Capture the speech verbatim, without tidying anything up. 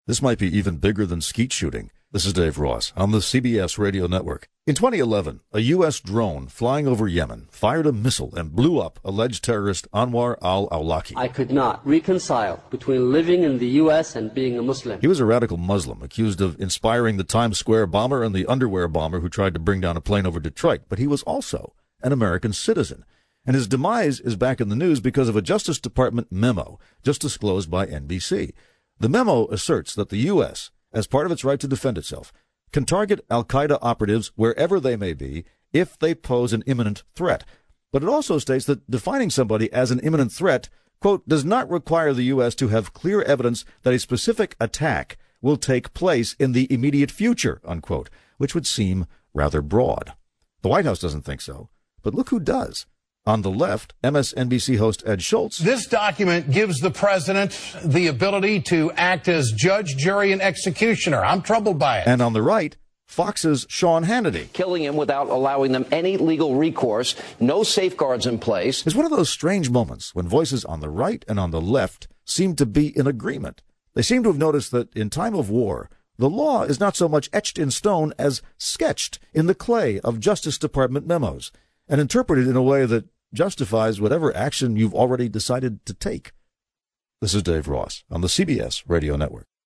This might be even bigger than skeet shooting. This is Dave Ross on the C B S Radio Network. In twenty eleven, a U S drone flying over Yemen fired a missile and blew up alleged terrorist Anwar al-Awlaki. I could not reconcile between living in the U S and being a Muslim. He was a radical Muslim accused of inspiring the Times Square bomber and the underwear bomber who tried to bring down a plane over Detroit, but he was also an American citizen. And his demise is back in the news because of a Justice Department memo just disclosed by N B C. The memo asserts that the U S, as part of its right to defend itself, can target al-Qaeda operatives wherever they may be if they pose an imminent threat. But it also states that defining somebody as an imminent threat, quote, does not require the U S to have clear evidence that a specific attack will take place in the immediate future, unquote, which would seem rather broad. The White House doesn't think so, but look who does. On the left, M S N B C host Ed Schultz. This document gives the president the ability to act as judge, jury, and executioner. I'm troubled by it. And on the right, Fox's Sean Hannity. Killing him without allowing them any legal recourse, no safeguards in place. It's one of those strange moments when voices on the right and on the left seem to be in agreement. They seem to have noticed that in time of war, the law is not so much etched in stone as sketched in the clay of Justice Department memos and interpreted in a way that justifies whatever action you've already decided to take. This is Dave Ross on the C B S Radio Network.